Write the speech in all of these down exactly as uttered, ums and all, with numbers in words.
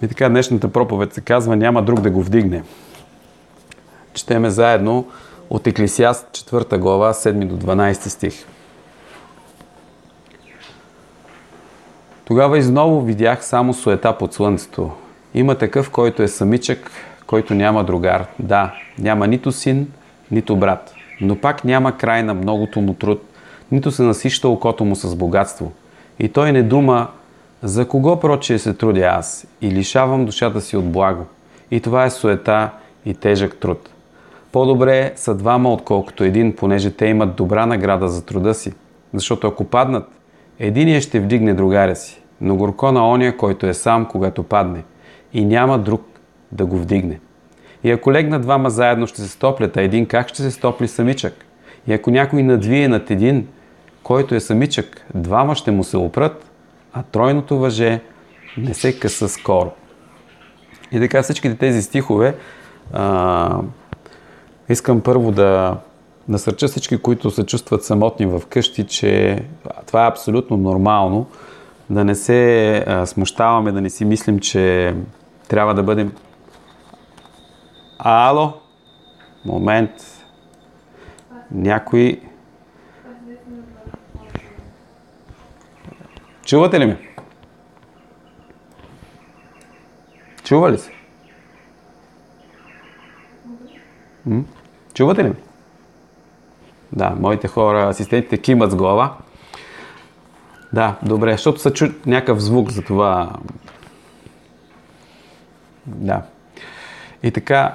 И така, днешната проповед се казва "Няма друг да го вдигне". Четеме заедно от Еклесиаст, четвърта глава, седми до дванадесети стих. Тогава изново видях само суета под слънцето. Има такъв, който е самичък, който няма другар. Да, няма нито син, нито брат. Но пак няма край на многото му труд, нито се насища окото му с богатство. И той не дума: за кого прочие се трудя аз и лишавам душата си от благо. И това е суета и тежък труд. По-добре са двама, отколкото един, понеже те имат добра награда за труда си. Защото ако паднат, единият ще вдигне другаря си, но горко на ония, който е сам, когато падне, и няма друг да го вдигне. И ако легнат двама заедно, ще се стоплят, а един как ще се стопли самичък? И ако някой надвие над един, който е самичък, двама ще му се опрат, а тройното въже не се къса скоро. И така, всичките тези стихове а, искам първо да насърча всички, които се чувстват самотни в къщи, че това е абсолютно нормално. Да не се а, смущаваме, да не си мислим, че трябва да бъдем... Ало? Момент. Някой... Чувате ли ме? Чува ли се? М? Чувате ли ме? Да, моите хора, асистентите кимат с глава. Да, добре, защото се чу някакъв звук за това. Да. И така,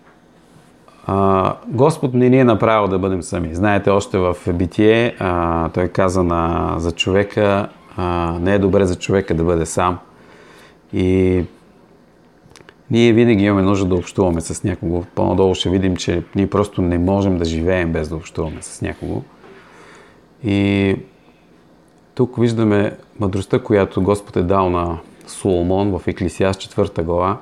а, Господ не ни е направил да бъдем сами. Знаете, още в Битие а, той каза на, за човека, а, не е добре за човека да бъде сам. И ние винаги имаме нужда да общуваме с някого. По-надолу ще видим, че ние просто не можем да живеем без да общуваме с някого. И тук виждаме мъдростта, която Господ е дал на Соломон в Еклесиаст, четвърта глава.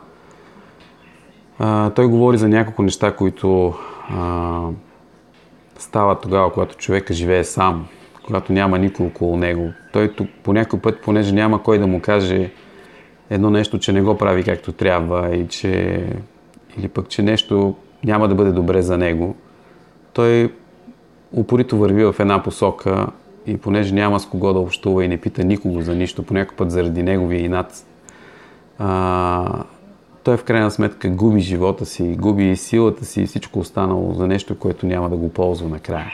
А, той говори за няколко неща, които а, стават тогава, когато човека живее сам, когато няма никой около него. Той тук по някой път, понеже няма кой да му каже едно нещо, че не го прави както трябва и че, или пък, че нещо няма да бъде добре за него, той упорито върви в една посока и понеже няма с кого да общува и не пита никого за нищо, по някой път заради неговия инат, а, той в крайна сметка губи живота си, губи силата си и всичко останало за нещо, което няма да го ползва накрая.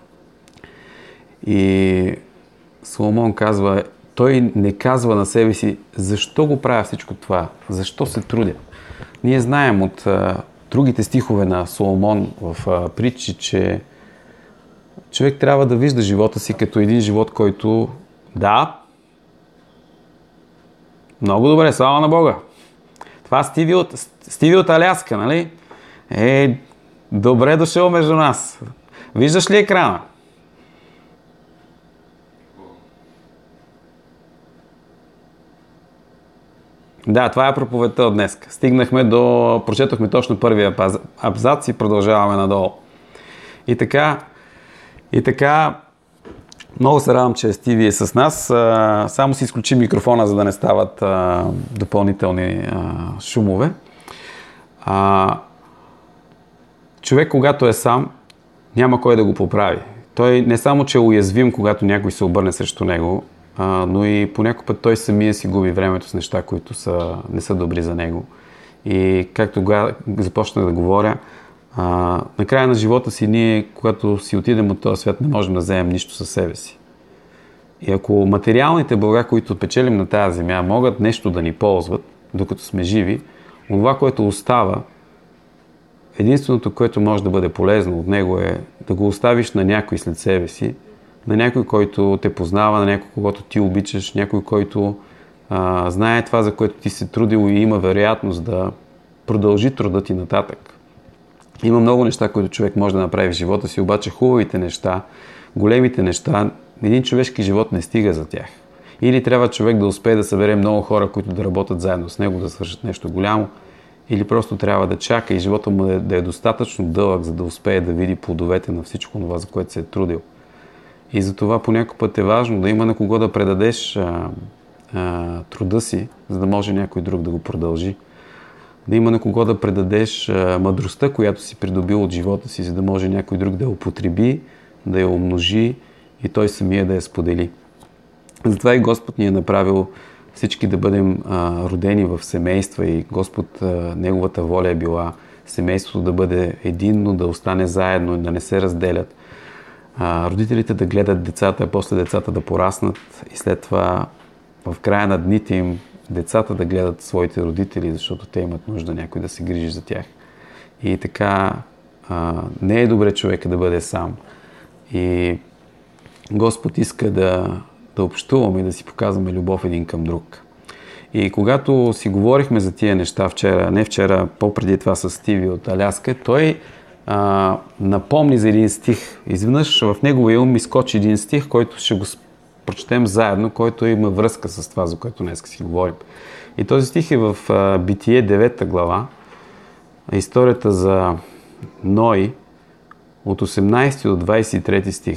И Соломон казва, той не казва на себе си, защо го правя всичко това, защо се трудя. Ние знаем от а, другите стихове на Соломон в а, притчи, че човек трябва да вижда живота си като един живот, който, да, много добре, слава на Бога. Това Стиви от, Стиви от Аляска, нали? Е, добре дошъл между нас. Виждаш ли екрана? Да, това е проповедта от днес. Стигнахме до... Прочетохме точно първия абзац и продължаваме надолу. И така, и така, много се радвам, че Стиви е с нас. Само си изключи микрофона, за да не стават а, допълнителни а, шумове. А, човек, когато е сам, няма кой да го поправи. Той не само, че е уязвим, когато някой се обърне срещу него, а, но и по някой път той самия си губи времето с неща, които са, не са добри за него. И както започнах да говоря, А, на края на живота си ние, когато си отидем от този свят, не можем да вземем нищо със себе си. И ако материалните блага, които печелим на тази земя, могат нещо да ни ползват, докато сме живи, това, което остава, единственото, което може да бъде полезно от него е да го оставиш на някой след себе си, на някой, който те познава, на някой, когото ти обичаш, някой, който а, знае това, за което ти се трудил и има вероятност да продължи труда ти нататък. Има много неща, които човек може да направи в живота си, обаче хубавите неща, големите неща, един човешки живот не стига за тях. Или трябва човек да успее да събере много хора, които да работят заедно с него, да свършат нещо голямо, или просто трябва да чака и живота му да, да е достатъчно дълъг, за да успее да види плодовете на всичко това, за което се е трудил. И затова по някой път е важно да има на кого да предадеш а, а, труда си, за да може някой друг да го продължи. Да има на кого да предадеш а, мъдростта, която си придобил от живота си, за да може някой друг да я употреби, да я умножи и той самия да я сподели. Затова и Господ ни е направил всички да бъдем а, родени в семейства и Господ, а, Неговата воля е била семейството да бъде единно, да остане заедно и да не се разделят. А, родителите да гледат децата, а после децата да пораснат и след това в края на дните им децата да гледат своите родители, защото те имат нужда някой да се грижи за тях. И така а, не е добре човека да бъде сам. И Господ иска да, да общуваме и да си показваме любов един към друг. И когато си говорихме за тия неща вчера, не вчера, по-преди това с Стиви от Аляска, той а, напомни за един стих. Изведнъж в неговия ум изкочи един стих, който ще го прочетем заедно, който има връзка с това, за което днес си говорим. И този стих е в а, Битие девета глава, историята за Ной, от осемнайсети до двайсет и трети стих.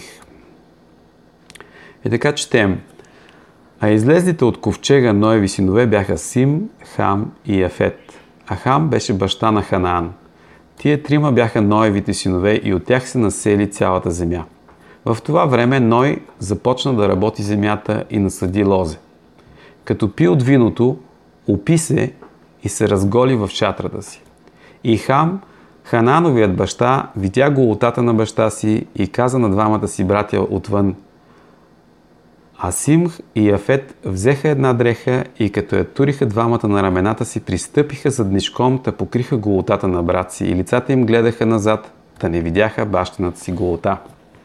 И така четем. А излезлите от ковчега Ноеви синове бяха Сим, Хам и Яфет. А Хам беше баща на Ханаан. Тия трима бяха Ноевите синове и от тях се насели цялата земя. В това време Ной започна да работи земята и насади лозе. Като пи от виното, опи се и се разголи в шатрата си. И Хам, Ханановият баща, видя голотата на баща си и каза на двамата си братя отвън. А Сим и Яфет взеха една дреха и като я туриха двамата на рамената си, пристъпиха заднишком, та покриха голотата на брат си и лицата им гледаха назад, та не видяха бащината си голота.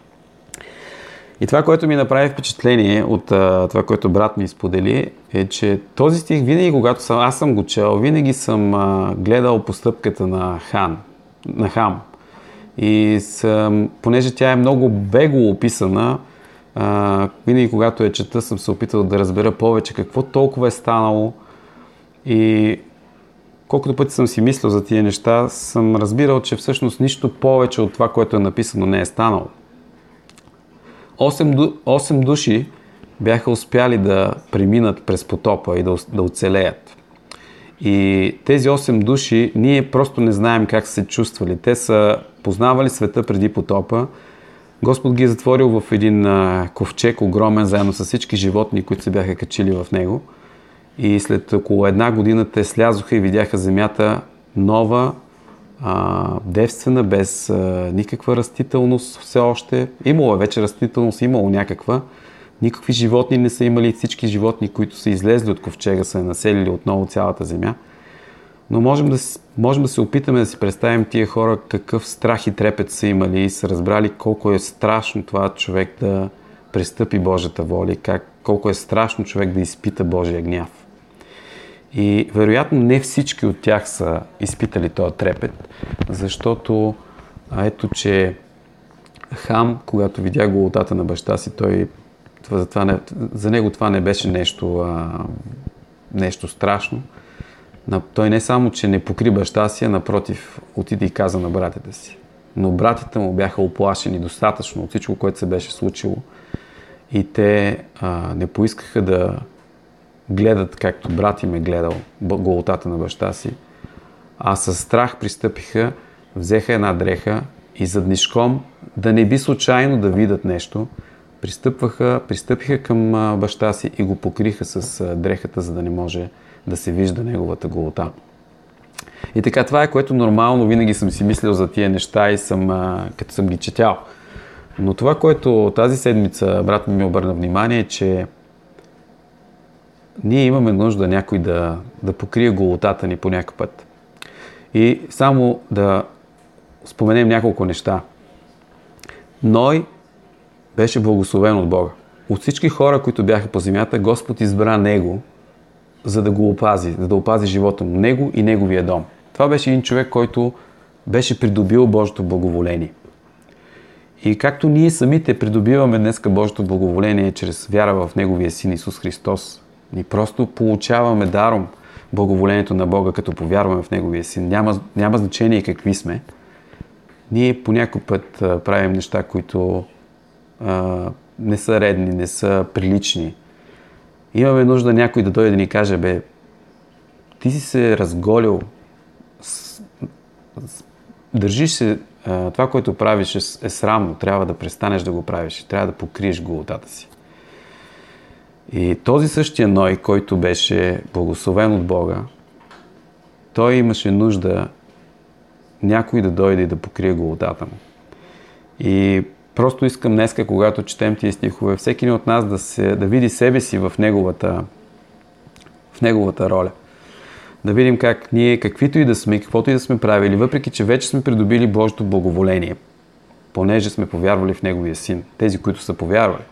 И това, което ми направи впечатление от а, това, което брат ми сподели, е, че този стих винаги, когато съм, аз съм го чел, винаги съм а, гледал постъпката на Хан, на Хам. И съм, понеже тя е много бегло описана, а, винаги когато я чета, съм се опитал да разбера повече какво толкова е станало. И колкото пъти съм си мислил за тия неща, съм разбирал, че всъщност нищо повече от това, което е написано, не е станало. Осем души бяха успяли да преминат през потопа и да, да оцелеят. И тези осем души, ние просто не знаем как са се чувствали. Те са познавали света преди потопа. Господ ги е затворил в един а, ковчег, огромен, заедно с всички животни, които се бяха качили в него. И след около една година те слязоха и видяха земята нова, а, девствена, без а, никаква растителност все още. Имало е вече растителност, имало някаква. Никакви животни не са имали. Всички животни, които са излезли от ковчега, са населили отново цялата земя. Но можем да, можем да се опитаме да си представим тия хора какъв страх и трепет са имали и са разбрали колко е страшно това човек да престъпи Божията воля, как, колко е страшно човек да изпита Божия гняв. И вероятно не всички от тях са изпитали този трепет, защото ето, че Хам, когато видя голотата на баща си, той, това, това не, за него това не беше нещо, а, нещо страшно. Той не само, че не покри баща си, а напротив, отиде и каза на братята си. Но братята му бяха оплашени достатъчно от всичко, което се беше случило. И те а, не поискаха да гледат, както брат им е гледал голотата на баща си, а със страх пристъпиха, взеха една дреха и заднишком, да не би случайно да видят нещо, пристъпваха, пристъпиха към баща си и го покриха с дрехата, за да не може да се вижда неговата голота. И така, това е, което нормално винаги съм си мислил за тия неща и съм, като съм ги четял. Но това, което тази седмица брат ми ми обърна внимание, е, че ние имаме нужда някой да, да покрие голотата ни по някакъв път. И само да споменем няколко неща. Ной беше благословен от Бога. От всички хора, които бяха по земята, Господ избра него, за да го опази, за да опази живота му, него и неговия дом. Това беше един човек, който беше придобил Божието благоволение. И както ние самите придобиваме днеска Божието благоволение чрез вяра в Неговия Син Исус Христос, ние просто получаваме даром благоволението на Бога, като повярваме в Неговия Син. Няма, няма значение какви сме. Ние по някой път а, правим неща, които а, не са редни, не са прилични. Имаме нужда някой да дойде да ни каже, бе, ти си се разголил, с, с, държиш се, а, това, което правиш е, е срамно, трябва да престанеш да го правиш, трябва да покриеш голотата си. И този същия Ной, който беше благословен от Бога, той имаше нужда някой да дойде и да покрие голотата му. И просто искам днеска, когато четем тия стихове, всеки един от нас да, се, да види себе си в неговата, в неговата роля. Да видим как ние, каквито и да сме, каквото и да сме правили, въпреки че вече сме придобили Божието благоволение, понеже сме повярвали в Неговия Син, тези, които са повярвали.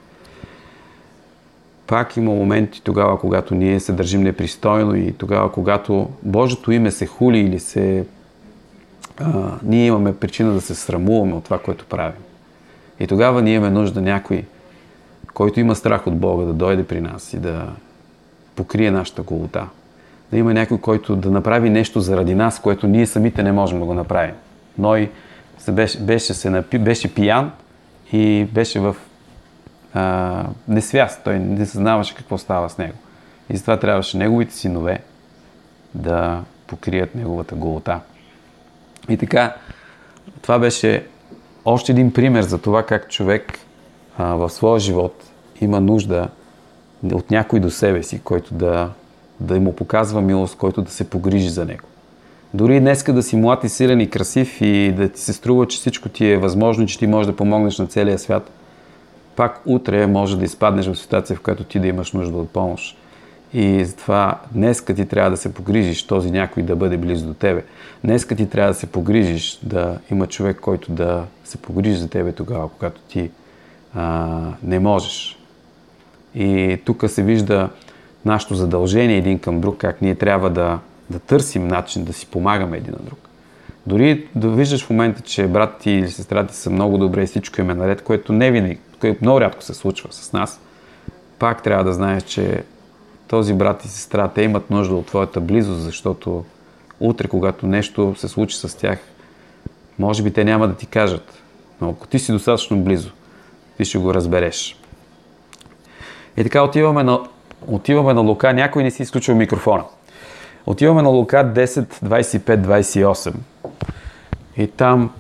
Пак има моменти тогава, когато ние се държим непристойно и тогава, когато Божието име се хули или се... А, ние имаме причина да се срамуваме от това, което правим. И тогава ние имаме нужда някой, който има страх от Бога, да дойде при нас и да покрие нашата голота. Да има някой, който да направи нещо заради нас, което ние самите не можем да го направим. Ной беше, беше, се напи, беше пиян и беше в а, несвяст. Той не съзнаваше какво става с него. И затова трябваше неговите синове да покрият неговата голота. И така, това беше още един пример за това как човек а, в своя живот има нужда от някой до себе си, който да, да му показва милост, който да се погрижи за него. Дори днеска да си млад и силен и красив и да ти се струва, че всичко ти е възможно, че ти можеш да помогнеш на целия свят, пак утре може да изпаднеш в ситуация, в която ти да имаш нужда от помощ. И затова днеска ти трябва да се погрижиш този някой да бъде близо до тебе. Днеска ти трябва да се погрижиш да има човек, който да се погрижи за тебе тогава, когато ти а, не можеш. И тук се вижда нашето задължение един към друг, как ние трябва да, да търсим начин да си помагаме един на друг. Дори да виждаш в момента, че брат ти или сестра ти са много добре и всичко им е наред, което не винаги, което много рядко се случва с нас, пак трябва да знаеш, че този брат и сестра, те имат нужда от твоята близост, защото утре, когато нещо се случи с тях, може би те няма да ти кажат. Но ако ти си достатъчно близо, ти ще го разбереш. И така отиваме на, отиваме на Лука. Някой не си изключил микрофона. Отиваме на Лука десет, двадесет и пет, двадесет и осем. И там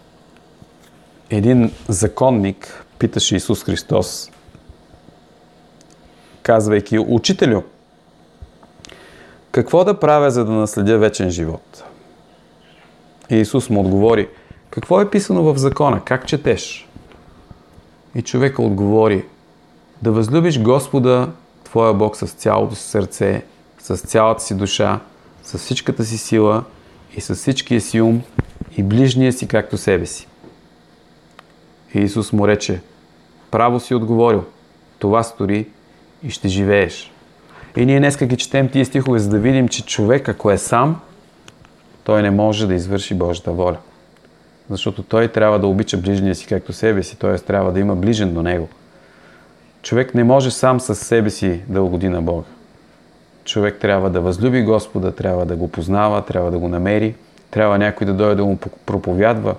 един законник питаше Исус Христос, казвайки: Учителю, какво да правя, за да наследя вечен живот? И Исус му отговори: какво е писано в закона? Как четеш? И човека отговори: да възлюбиш Господа, твоя Бог, с цялото си сърце, с цялата си душа, с всичката си сила и с всичкия си ум и ближния си както себе си. И Исус му рече: право си отговорил, това стори и ще живееш. И ние днеска ги четем тия стихове, за да видим, че човек, ако е сам, той не може да извърши Божията воля. Защото той трябва да обича ближния си както себе си, т.е. трябва да има ближен до него. Човек не може сам със себе си да угоди на Бога. Човек трябва да възлюби Господа, трябва да го познава, трябва да го намери, трябва някой да дойде да му проповядва,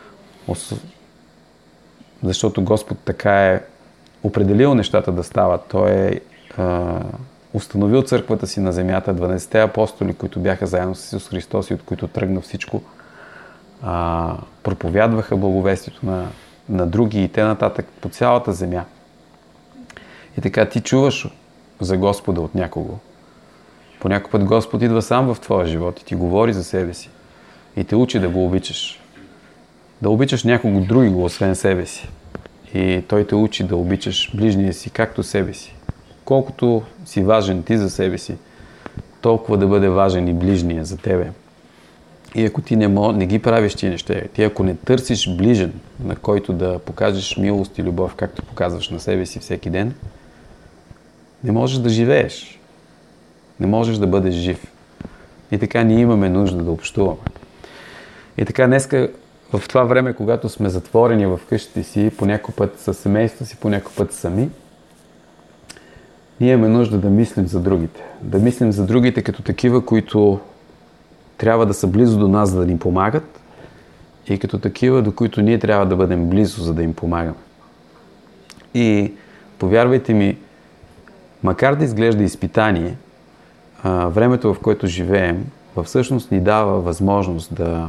защото Господ така е определил нещата да стават. Той е а, установил църквата си на земята, дванадесетте апостоли, които бяха заедно с Исус Христос и от които тръгна всичко, а, проповядваха благовестието на, на други и т.н. по цялата земя. И така ти чуваш за Господа от някого. По някой път Господ идва сам в твоя живот и ти говори за себе си. И те учи да го обичаш. Да обичаш някого други го, освен себе си. И той те учи да обичаш ближния си както себе си. Колкото си важен ти за себе си, толкова да бъде важен и ближния за тебе. И ако ти не, мож, не ги правиш тия неща, ти ако не търсиш ближен, на който да покажеш милост и любов, както показваш на себе си всеки ден, не можеш да живееш. Не можеш да бъдеш жив. И така ние имаме нужда да общуваме. И така днеска, в това време, когато сме затворени в къщите си, по някой път със семейството си, по някой път сами, ние имаме нужда да мислим за другите. Да мислим за другите като такива, които трябва да са близо до нас, за да ни помагат, и като такива, до които ние трябва да бъдем близо, за да им помагаме. И повярвайте ми, макар да изглежда изпитание, а, времето, в което живеем, всъщност ни дава възможност да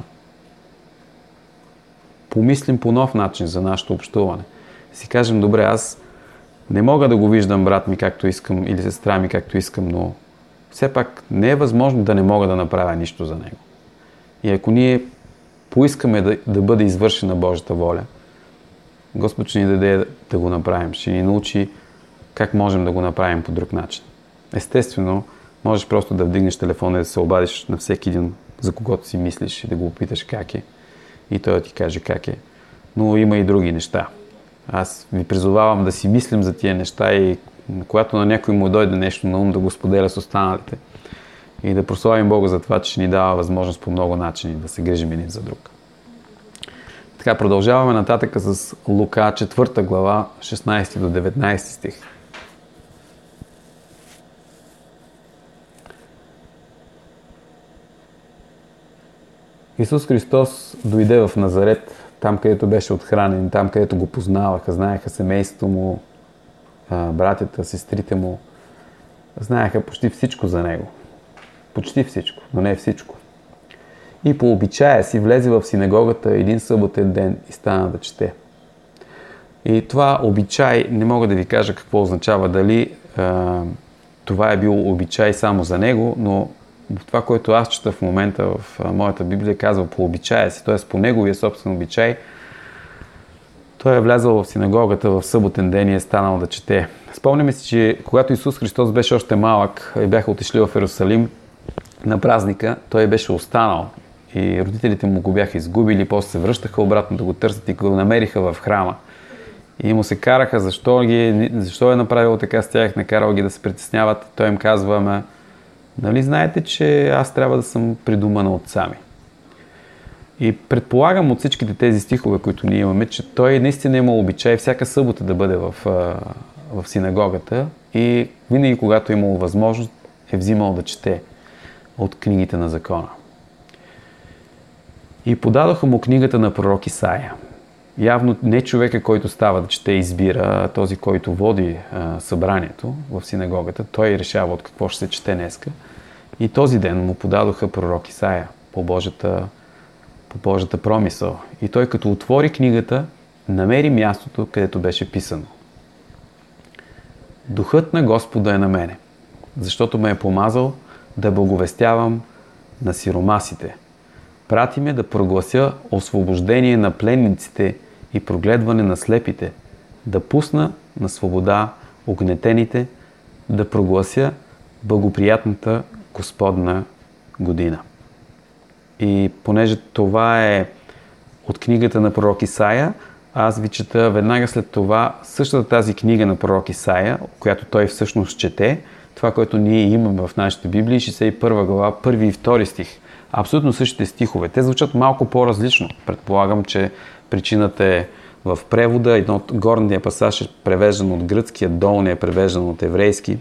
помислим по нов начин за нашето общуване. Си кажем, добре, аз не мога да го виждам брат ми както искам или сестра ми както искам, но все пак не е възможно да не мога да направя нищо за него. И ако ние поискаме да, да бъде извършена Божията воля, Господ ще ни даде да го направим, ще ни научи как можем да го направим по друг начин. Естествено, можеш просто да вдигнеш телефона и да се обадиш на всеки един, за когото си мислиш и да го опиташ как е. И той да ти каже как е. Но има и други неща. Аз ви призовавам да си мислим за тия неща и когато на някой му дойде нещо на ум, да го споделя с останалите. И да прославим Бога за това, че ще ни дава възможност по много начини да се грижим един за друг. Така, продължаваме нататък с Лука, четвърта глава, шестнайсети до деветнайсети стих. Исус Христос дойде в Назарет, там където беше отхранен, там където го познаваха, знаеха семейството му, братята, сестрите му, знаеха почти всичко за него. Почти всичко, но не всичко. И по обичая си влезе в синагогата един съботен ден и стана да чете. И това обичай, не мога да ви кажа какво означава, дали а, това е бил обичай само за него, но това, което аз чета в момента в а, моята Библия, казва по обичая си, т.е. по неговия собствен обичай, той е влязъл в синагогата в съботен ден и е станал да чете. Спомняме си, че когато Исус Христос беше още малък и бяха отишли в Иерусалим на празника, той беше останал и родителите му го бяха изгубили, после се връщаха обратно да го търсят и го намериха в храма. И му се караха защо, ги, защо е направил така с тях, накарал ги да се притесняват. Той им казва, ама, нали знаете, че аз трябва да съм при дома на отца ми. И предполагам от всичките тези стихове, които ние имаме, че той наистина има обичай всяка събота да бъде в, в синагогата и винаги, когато е имал възможност, е взимал да чете от книгите на закона. И подадоха му книгата на пророк Исаия. Явно не човека, който става да чете и избира, а този, който води а, събранието в синагогата. Той решава от какво ще се чете днеска. И този ден му подадоха пророк Исаия по Божията, по Божията промисъл. И той като отвори книгата, намери мястото, където беше писано. Духът на Господа е на мене, защото ме е помазал да благовестявам на сиромасите. Прати ме да проглася освобождение на пленниците и прогледване на слепите, да пусна на свобода огнетените, да проглася благоприятната Господна година. И понеже това е от книгата на пророк Исаия, аз ви чета веднага след това същата тази книга на пророк Исаия, която той всъщност чете, това, което ние имаме в нашите Библии, шейсет и първа глава, първи и втори стих. Абсолютно същите стихове. Те звучат малко по-различно. Предполагам, че причината е в превода. Едно от горния пасаж е превеждан от гръцки, а долния е превеждан от еврейски.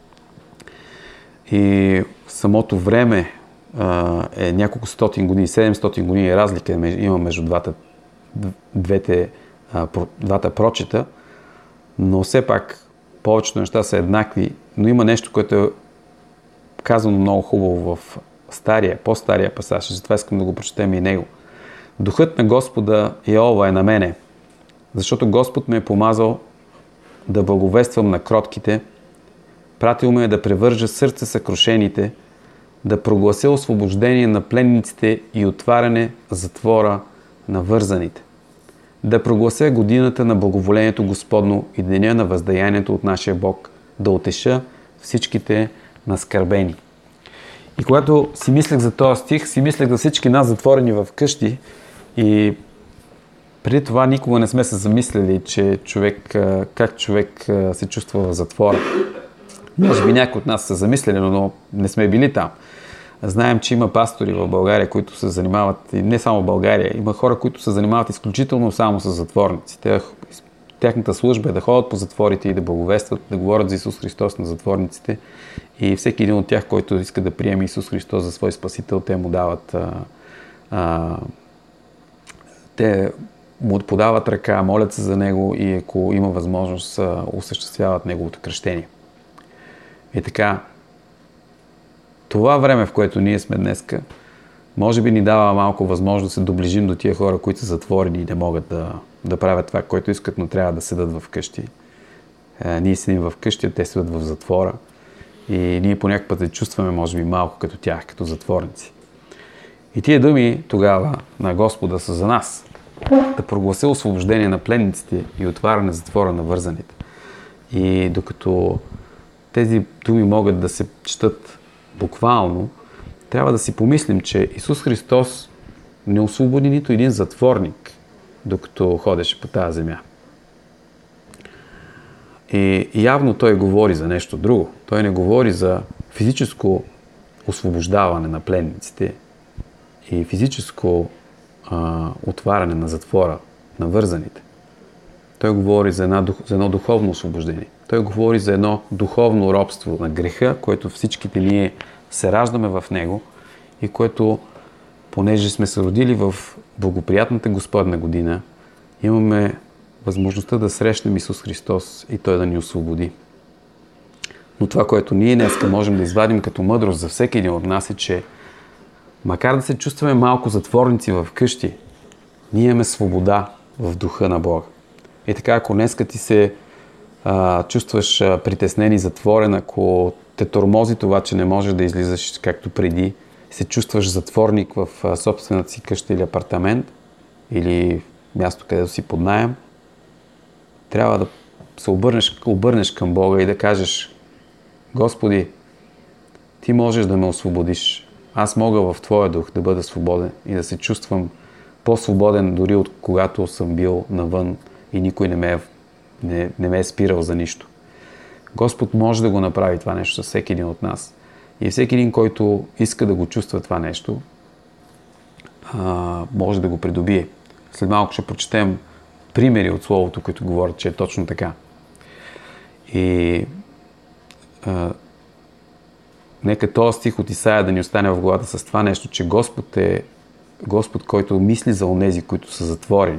И в самото време а, е няколко стотин години, седемстотин години разлика има между двата, двете, а, двата прочета, но все пак повечето неща са еднакви, но има нещо, което е казано много хубаво в стария, по-стария пасаж, затова искам да го прочетем и него. Духът на Господа Йehова е на мене, защото Господ ме е помазал да благовествам на кротките, пратил ме да превържа сърце съкрушените, да проглася освобождение на пленниците и отваряне затвора на вързаните, да проглася годината на благоволението Господно и деня на въздаянието от нашия Бог, да утеша всичките наскърбени. И когато си мислех за този стих, си мислех за всички нас затворени в къщи и преди това никога не сме се замислили, че човек, как човек се чувства в затвора. Може би някои от нас са замислили, но не сме били там. Знаем, че има пастори в България, които се занимават, и не само в България, има хора, които се занимават изключително само с затворници. Тяхната служба е да ходят по затворите и да благовестват, да говорят за Исус Христос на затворниците. И всеки един от тях, който иска да приеме Исус Христос за свой спасител, те му дават, а, а, те му подават ръка, молят се за него и ако има възможност, а, осъществяват неговото кръщение. И така, това време, в което ние сме днеска, може би ни дава малко възможност да се доближим до тия хора, които са затворени и не могат да, да правят това, което искат, но трябва да седат в къщи. Е, ние седим в къщи, а те седат в затвора. И ние по някакъв път се чувстваме, може би, малко като тях, като затворници. И тия думи тогава на Господа са за нас. Да проглася освобождение на пленниците и отваряне затвора на вързаните. И докато тези думи могат да се четат буквално, трябва да си помислим, че Исус Христос не освободи нито един затворник, докато ходеше по тази земя. И явно Той говори за нещо друго. Той не говори за физическо освобождаване на пленниците и физическо а, отваряне на затвора на вързаните. Той говори за, една, за едно духовно освобождение. Той говори за едно духовно робство на греха, което всичките ние се раждаме в него и което, понеже сме се родили в благоприятната Господна година, имаме възможността да срещнем Исус Христос и Той да ни освободи. Но това, което ние днеска можем да извадим като мъдрост за всеки един от нас е, че макар да се чувстваме малко затворници в къщи, ние имаме свобода в духа на Бога. И така, ако днеска ти се а, чувстваш а, притеснен и затворен, ако те тормози това, че не можеш да излизаш както преди, се чувстваш затворник в а, собствената си къща или апартамент, или място, където си под наем, трябва да се обърнеш, обърнеш към Бога и да кажеш: Господи, Ти можеш да ме освободиш. Аз мога в Твоя дух да бъда свободен и да се чувствам по-свободен дори от когато съм бил навън и никой не ме е, не, не ме е спирал за нищо. Господ може да го направи това нещо с всеки един от нас. И всеки един, който иска да го чувства това нещо, а, може да го придобие. След малко ще прочетем примери от Словото, които говорят, че е точно така. И а, нека този стих от Исаия да ни остане в главата с това нещо, че Господ е Господ, който мисли за онези, които са затворени.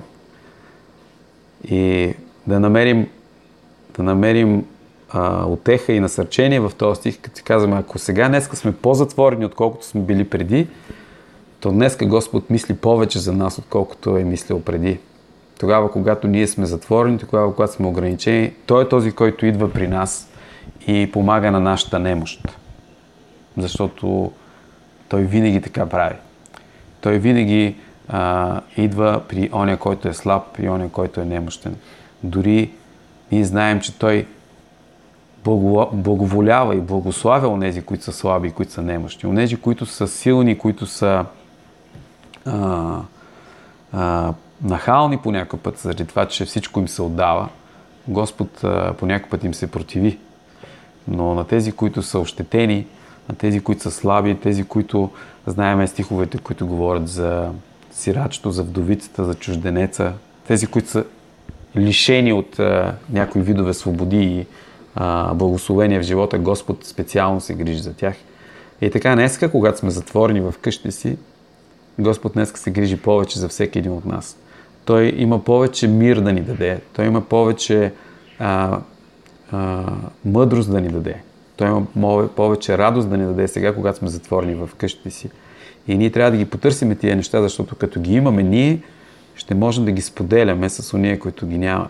И да намерим, да намерим а, утеха и насърчение в този стих, като си казваме, ако сега днеска сме по-затворени, отколкото сме били преди, то днеска Господ мисли повече за нас, отколкото е мислил преди. Тогава, когато ние сме затворени, тогава, когато сме ограничени, Той е този, който идва при нас и помага на нашата немощ. Защото Той винаги така прави. Той винаги а, идва при оня, който е слаб и оня, който е немощен. Дори ние знаем, че Той благоволява и благославя онези, които са слаби и които са немощни. Онези, които са силни, които са а, а, нахални по някой път, заради това, че всичко им се отдава, Господ а, по някой път им се противи. Но на тези, които са ощетени, на тези, които са слаби, тези, които знаем стиховете, които говорят за сирачето, за вдовицата, за чужденеца, тези, които са лишени от а, някои видове свободи и а, благословения в живота, Господ специално се грижи за тях. И така днеска, когато сме затворени в къщи си, Господ днеска се грижи повече за всеки един от нас. Той има повече мир да ни даде, Той има повече а, а, мъдрост да ни даде. Той има повече радост да ни даде сега, когато сме затворени в къщите си. И ние трябва да ги потърсим тия неща, защото като ги имаме ние, ще можем да ги споделяме с ония, които ги нямат.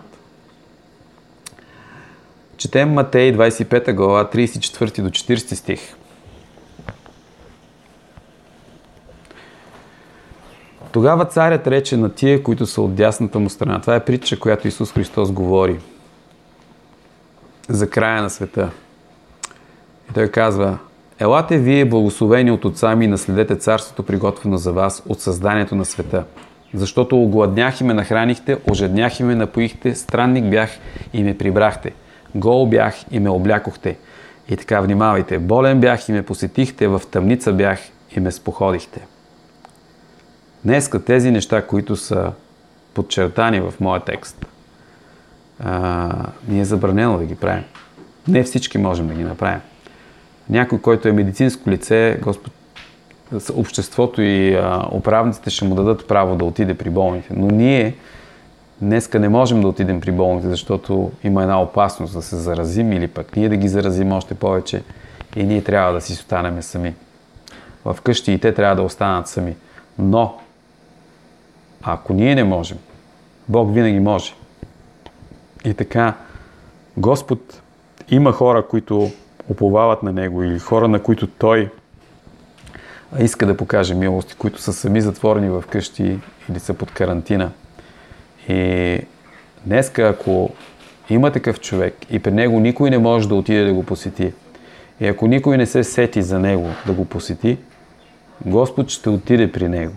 Четем Матей двадесет и пета глава, тридесет и четвърти до четиридесети стих. Тогава царят рече на тия, които са от дясната му страна. Това е притча, която Исус Христос говори за края на света. И той казва: елате вие, благословени от отца ми, и наследете царството, приготвено за вас от създанието на света. Защото огладнях и ме нахранихте, ожеднях и ме напоихте, странник бях и ме прибрахте, гол бях и ме облякохте. И така внимавайте, болен бях и ме посетихте, в тъмница бях и ме споходихте. Днеска тези неща, които са подчертани в моя текст, а, ни е забранено да ги правим. Не всички можем да ги направим. Някой, който е медицинско лице, Господ, обществото и а, управниците ще му дадат право да отиде при болните. Но ние, Днеска не можем да отидем при болните, защото има една опасност да се заразим или пък ние да ги заразим още повече и ние трябва да си останем сами. В къщи и те трябва да останат сами. Но, ако ние не можем, Бог винаги може. И така, Господ има хора, които уповават на Него или хора, на които Той иска да покаже милост, които са сами затворени в къщи или са под карантина. И днеска, ако има такъв човек и при него никой не може да отиде да го посети, и ако никой не се сети за него да го посети, Господ ще отиде при него.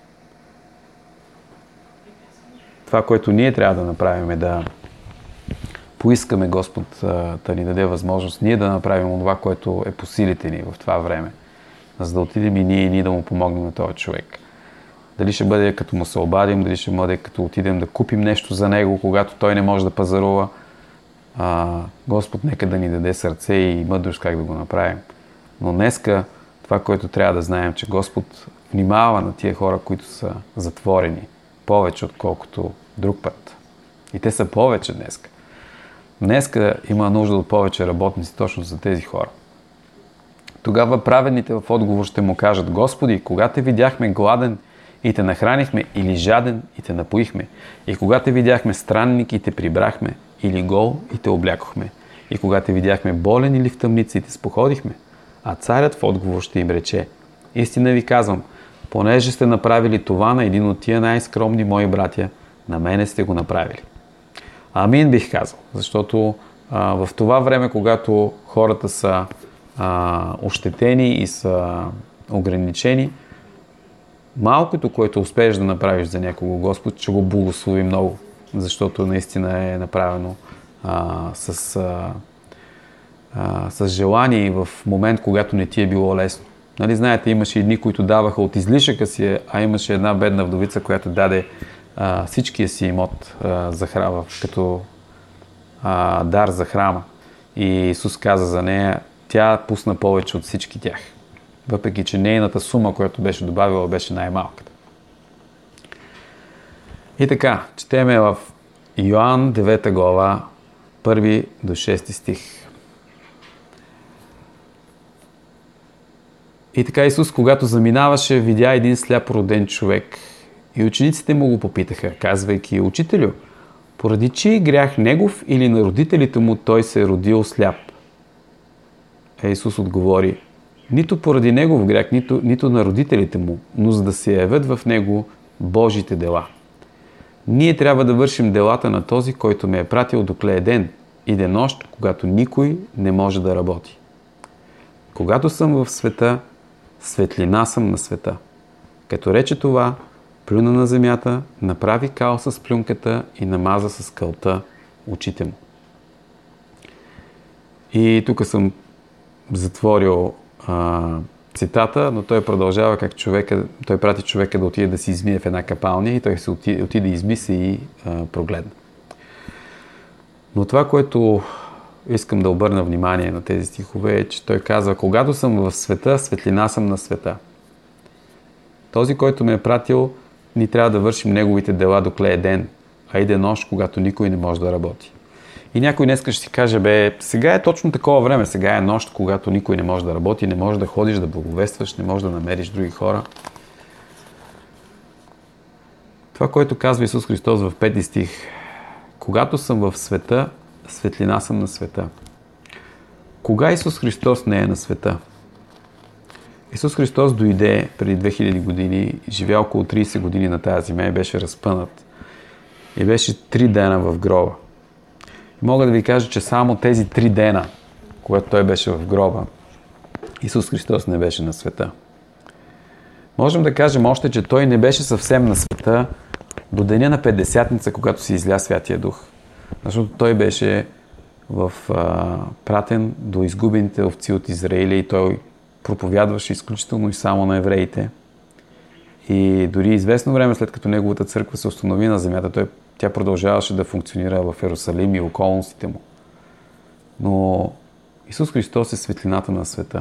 Това, което ние трябва да направим, е да поискаме Господ да ни даде възможност ние да направим това, което е по силите ни в това време, за да отидем и ние и ние да му помогнем на този човек. Дали ще бъде като му се обадим, дали ще бъде като отидем да купим нещо за него, когато той не може да пазарува. А, Господ нека да ни даде сърце и мъдрост как да го направим. Но днеска това, което трябва да знаем, че Господ внимава на тия хора, които са затворени повече, отколкото друг път. И те са повече днеска. Днеска има нужда от повече работници точно за тези хора. Тогава праведните в отговор ще му кажат: Господи, кога те видяхме гладен и те нахранихме, или жаден и те напоихме, и кога те видяхме странник и те прибрахме, или гол и те облякохме, и кога те видяхме болен или в тъмница и те споходихме. А царят в отговор ще им рече: истина ви казвам, понеже сте направили това на един от тия най-скромни мои братя, на мене сте го направили. Амин бих казал, защото а, в това време, когато хората са а, ощетени и са ограничени, малкото, което успееш да направиш за някого, Господ ще го благослови много, защото наистина е направено а, с, а, а, с желание в момент, когато не ти е било лесно. Нали, знаете, имаше и дни, които даваха от излишъка си, а имаше една бедна вдовица, която даде а, всичкия си имот а, за храма, като а, дар за храма. И Исус каза за нея: тя пусна повече от всички тях. Въпреки че нейната сума, която беше добавила, беше най-малката. И така, четеме в Йоан девета глава, първи до шести стих. И така Исус, когато заминаваше, видя един сляп роден човек. И учениците му го попитаха, казвайки: Учителю, поради чий грях негов или на родителите му той се е родил сляп? А Исус отговори: нито поради негов грях, нито, нито на родителите му, но за да се явят в него Божите дела. Ние трябва да вършим делата на този, който ме е пратил докле е ден и денощ, когато никой не може да работи. Когато съм в света, светлина съм на света. Като рече това, плюна на земята, направи кал с плюнката и намаза с кълта очите му. И тук съм затворил а, цитата, но той продължава как човека, той прати човека да отиде да си измие в една капалня и той се отиде, отиде изми се и а, прогледна. Но това, което искам да обърна внимание на тези стихове е, че той казва: когато съм в света, светлина съм на света. Този, който ме е пратил, ни трябва да вършим неговите дела докле е ден, а иде нощ, когато никой не може да работи. И някой днес ще си каже: бе, сега е точно такова време, сега е нощ, когато никой не може да работи, не може да ходиш, да благовестваш, не можеш да намериш други хора. Това, което казва Исус Христос в пети стих: когато съм в света, светлина съм на света. Кога Исус Христос не е на света? Исус Христос дойде преди две хиляди години, живя около трийсет години на тази земя и беше разпънат. И беше три дена в гроба. И мога да ви кажа, че само тези три дена, когато той беше в гроба, Исус Христос не беше на света. Можем да кажем още, че той не беше съвсем на света до деня на Петдесятница, когато се изля Святия Дух. Защото той беше в, а, пратен до изгубените овци от Израиля и той проповядваше изключително и само на евреите. И дори известно време след като неговата църква се установи на земята, той, тя продължаваше да функционира в Йерусалим и околностите му. Но Исус Христос е светлината на света.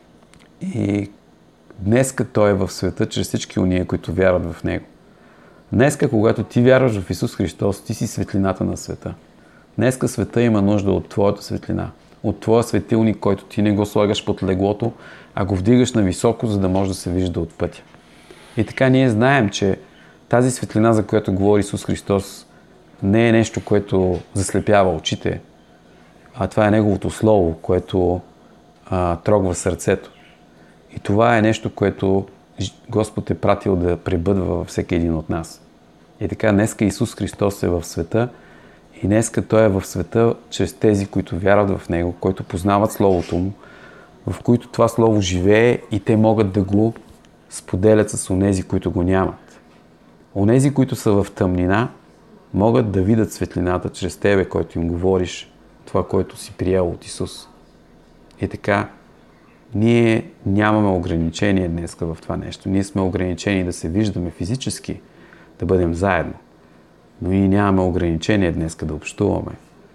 И днеска той е в света чрез всички уния, които вярват в Него. Днеска, когато ти вярваш в Исус Христос, ти си светлината на света. Днеска света има нужда от твоята светлина, от твоя светилник, който ти не го слагаш под леглото, а го вдигаш на високо, за да може да се вижда от пътя. И така ние знаем, че тази светлина, за която говори Исус Христос, не е нещо, което заслепява очите, а това е Неговото Слово, което а, трогва сърцето. И това е нещо, което Господ е пратил да пребъдва във всеки един от нас. И така, днеска Исус Христос е в света и днеска Той е в света чрез тези, които вярват в Него, които познават Словото Му, в които това Слово живее и те могат да го споделят с онези, които го нямат. Онези, които са в тъмнина, могат да видят светлината чрез тебе, който им говориш това, което си приел от Исус. И така, ние нямаме ограничение днес в това нещо. Ние сме ограничени да се виждаме физически, да бъдем заедно. Но и нямаме ограничение днес да общуваме.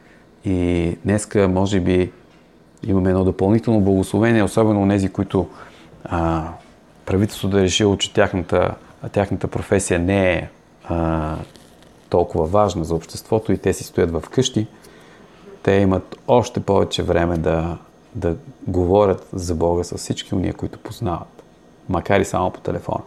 И днеска, може би, имаме едно допълнително благословение, особено онези, които а, правителството е решило, че тяхната, тяхната професия не е а, толкова важна за обществото и те си стоят в къщи. Те имат още повече време да, да говорят за Бога с всички уния, които познават. Макар и само по телефона.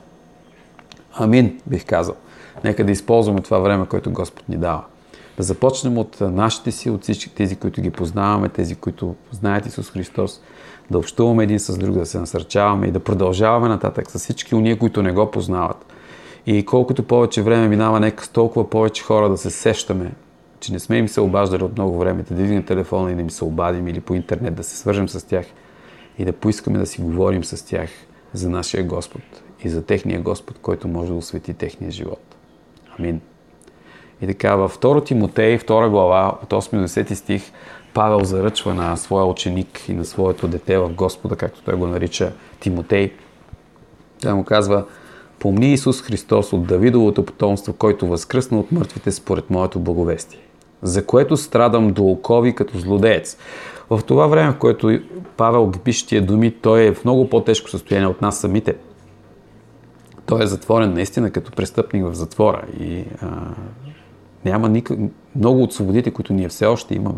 Амин, бих казал. Нека да използваме това време, което Господ ни дава. Да започнем от нашите си, от всички тези, които ги познаваме, тези, които знаят Исус Христос, да общуваме един с друг, да се насърчаваме и да продължаваме нататък с всички уния, които не го познават. И колкото повече време минава, нека с толкова повече хора да се сещаме, че не сме им се обаждали от много време, да дигнем телефона и да им се обадим или по интернет да се свържем с тях и да поискаме да си говорим с тях за нашия Господ и за техния Господ, който може да освети техния живот. Амин. И така, във втора Тимотей, втора глава, от осми до десети стих, Павел заръчва на своя ученик и на своето дете в Господа, както той го нарича Тимотей. Той му казва: помни Исус Христос от Давидовото потомство, който възкръсна от мъртвите според моето благовестие, за което страдам до окови като злодеец. В това време, в което Павел пише тия думи, той е в много по-тежко състояние от нас самите. Той е затворен наистина като престъпник в затвора и а, няма никак, много от свободите, които ние все още имаме.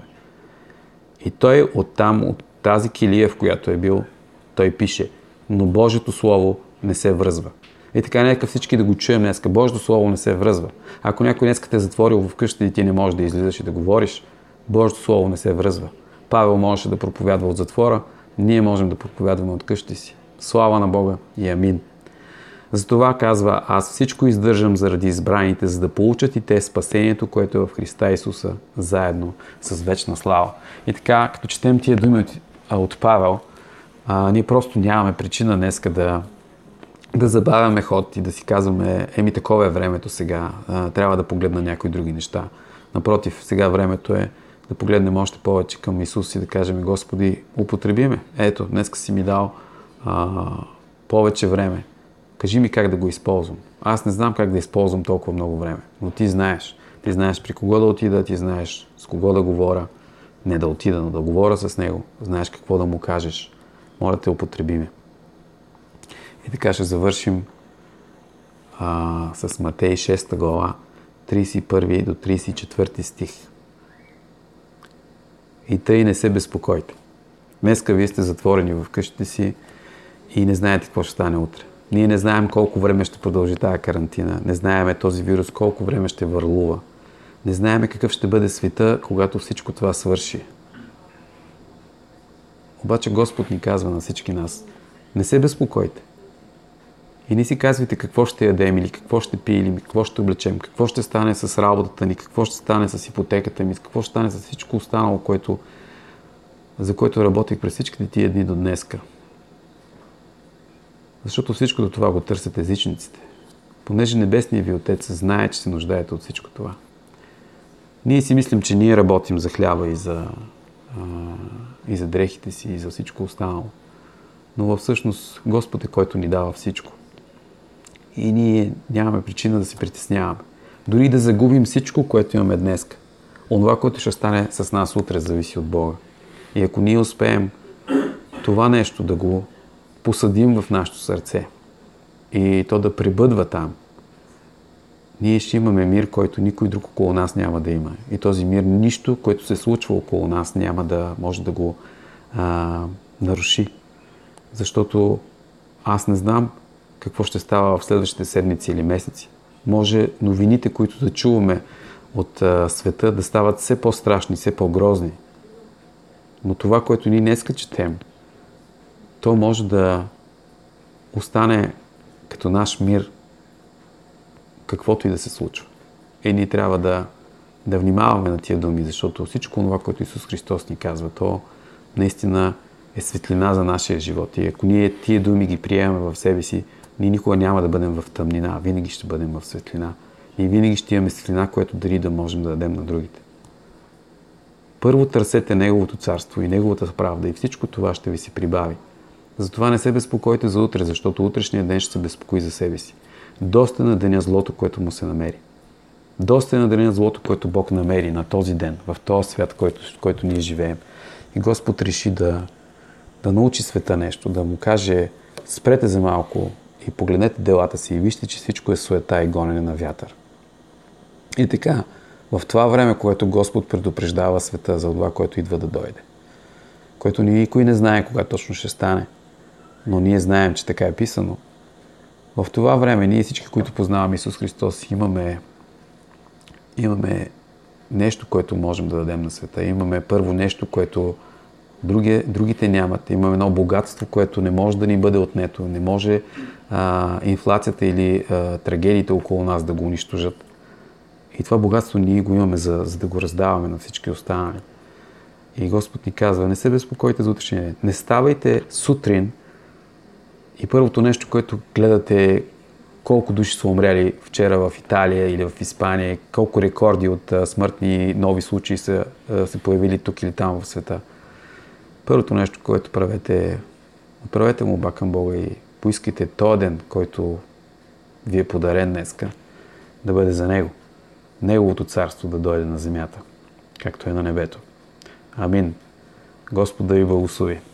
И той оттам, от тази килия, в която е бил, той пише: но Божието Слово не се връзва. И така, нека всички да го чуем днеска. Божието Слово не се връзва. Ако някой днеска те е затворил в къщата и ти не можеш да излизаш и да говориш, Божието Слово не се връзва. Павел можеше да проповядва от затвора, ние можем да проповядваме от къщи си. Слава на Бога и амин. Затова казва: аз всичко издържам заради избраните, за да получат и те спасението, което е в Христа Исуса, заедно с вечна слава. И така, като четем тия думи от, от Павел, а, ние просто нямаме причина днеска да, да забавяме ход и да си казваме: еми, такова е времето сега, а, трябва да погледна някои други неща. Напротив, сега времето е да погледнем още повече към Исус и да кажем: Господи, употреби ме. Ето, днеска си ми дал а, повече време. Кажи ми как да го използвам. Аз не знам как да използвам толкова много време, но ти знаеш. Ти знаеш при кого да отида, ти знаеш с кого да говоря. Не да отида, но да говоря с него. Знаеш какво да му кажеш. Моля те, употреби ме. И така ще завършим а, с Матей шеста глава, тридесет и първи до тридесет и четвърти стих. И тъй не се безпокойте. Днеска вие сте затворени в къщите си и не знаете какво ще стане утре. Ние не знаем колко време ще продължи тази карантина. Не знаеме този вирус колко време ще върлува. Не знаеме какъв ще бъде света, когато всичко това свърши. Обаче Господ ни казва на всички нас: не се безпокойте. И не си казвайте какво ще ядем, или какво ще пием, или какво ще облечем, какво ще стане с работата ни, какво ще стане с ипотеката ми, какво ще стане с всичко останало, което, за което работих през всичките тия дни до днеска. Защото всичкото това го търсят езичниците. Понеже Небесният ви Отец знае, че се нуждаете от всичко това. Ние си мислим, че ние работим за хляба и за, а, и за дрехите си, и за всичко останало. Но всъщност Господ е, който ни дава всичко. И ние нямаме причина да се притесняваме. Дори да загубим всичко, което имаме днес. Онова, което ще стане с нас утре, зависи от Бога. И ако ние успеем това нещо да го посадим в нашето сърце и то да пребъдва там, ние ще имаме мир, който никой друг около нас няма да има. И този мир, нищо, което се случва около нас, няма да може да го а, наруши. Защото аз не знам какво ще става в следващите седмици или месеци. Може новините, които да чуваме от а, света, да стават все по-страшни, все по-грозни. Но това, което ние днеска четем, то може да остане като наш мир, каквото и да се случва. И ние трябва да, да внимаваме на тия думи, защото всичко това, което Исус Христос ни казва, то наистина е светлина за нашия живот. И ако ние тия думи ги приемаме в себе си, ние никога няма да бъдем в тъмнина, винаги ще бъдем в светлина. И винаги ще имаме светлина, което дори да можем да дадем на другите. Първо търсете Неговото царство и Неговата правда и всичко това ще ви се прибави. Затова не се безпокойте за утре, защото утрешния ден ще се безпокои за себе си. Доста на деня злото, което му се намери. Доста е на деня злото, което Бог намери на този ден, в този свят, който, в който ние живеем. И Господ реши да, да научи света нещо, да му каже: спрете за малко и погледнете делата си и вижте, че всичко е суета и гонене на вятър. И така, в това време, което Господ предупреждава света за това, което идва да дойде, което никой не знае кога точно ще стане, но ние знаем, че така е писано. В това време ние всички, които познаваме Исус Христос, имаме, имаме нещо, което можем да дадем на света. Имаме първо нещо, което други, другите нямат. Имаме едно богатство, което не може да ни бъде отнето. Не може а, инфлацията или а, трагедиите около нас да го унищожат. И това богатство ние го имаме, за, за да го раздаваме на всички останали. И Господ ни казва: не се безпокойте за утрешния ден. Не ставайте сутрин и първото нещо, което гледате, е колко души са умряли вчера в Италия или в Испания, колко рекорди от а, смъртни нови случаи са а, се появили тук или там в света. Първото нещо, което правете, е: отправете молба към Бога и поискайте този ден, който ви е подарен днеска, да бъде за Него. Неговото царство да дойде на земята, както е на небето. Амин. Господ да ви благослови.